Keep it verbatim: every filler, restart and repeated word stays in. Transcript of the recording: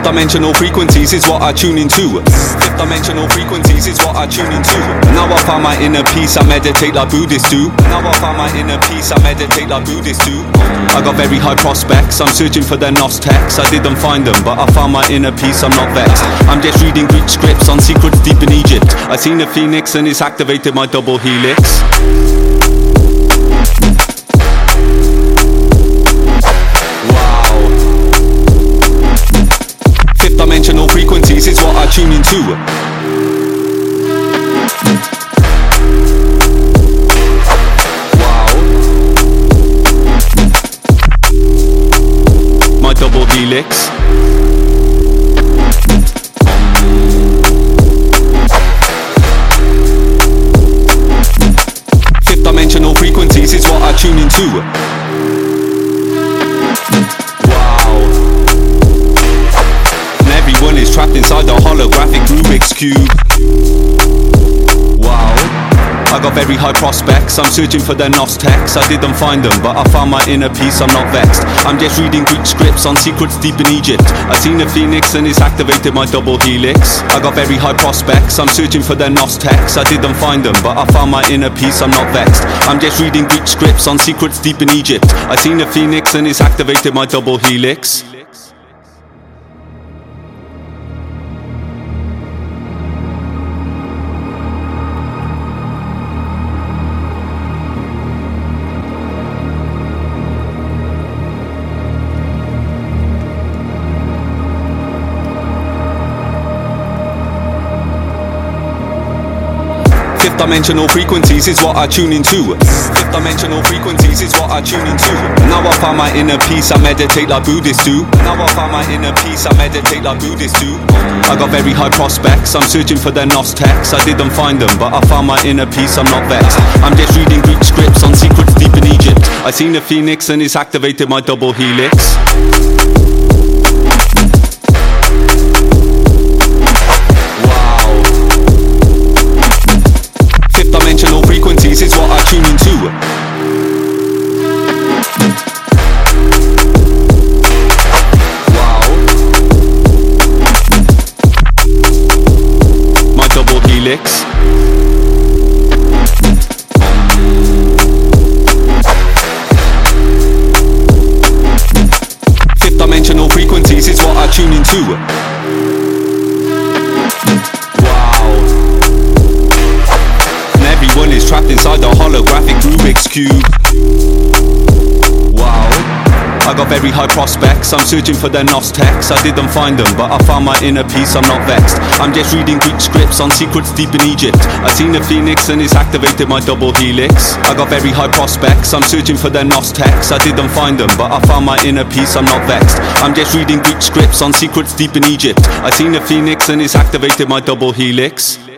Fifth dimensional frequencies is what I tune into. Fifth dimensional frequencies is what I tune into. Now I found my inner peace, I meditate like Buddhists do. Now I found my inner peace, I meditate like Buddhists do. I got very high prospects, I'm searching for their Gnostics. I didn't find them, but I found my inner peace, I'm not vexed. I'm just reading Greek scripts on secrets deep in Egypt. I seen a phoenix and it's activated my double helix. Dimensional frequencies is what I tune into. Wow. My double helix. Fifth dimensional frequencies is what I tune into. Everyone is trapped inside the holographic Rubik's Cube. Wow. I got very high prospects, I'm searching for their Gnostics. I didn't find them, but I found my inner peace, I'm not vexed. I'm just reading Greek scripts on secrets deep in Egypt. I seen a phoenix and it's activated my double helix. I got very high prospects, I'm searching for their Gnostics. I didn't find them, but I found my inner peace, I'm not vexed. I'm just reading Greek scripts on secrets deep in Egypt. I seen a phoenix and it's activated my double helix. Fifth dimensional frequencies is what I tune into. Fifth dimensional frequencies is what I tune into. Now I found my inner peace, I meditate like Buddhists do. Now I found my inner peace, I meditate like Buddhists do. I got very high prospects, I'm searching for their Gnostics. I didn't find them, but I found my inner peace, I'm not vexed. I'm just reading Greek scripts on secrets deep in Egypt. I seen a phoenix and it's activated my double helix. Dimensional frequencies is what I tune into. Wow. My double helix. Fifth dimensional frequencies is what I tune into. Everyone is trapped inside the holographic Rubik's Cube. Wow. I got very high prospects, I'm searching for their Gnostics. I didn't find them, but I found my inner peace, I'm not vexed. I'm just reading Greek scripts on secrets deep in Egypt. I seen a phoenix and it's activated my double helix. I got very high prospects, I'm searching for their Gnostics. I didn't find them, but I found my inner peace, I'm not vexed. I'm just reading Greek scripts on secrets deep in Egypt. I seen a phoenix and it's activated my double helix.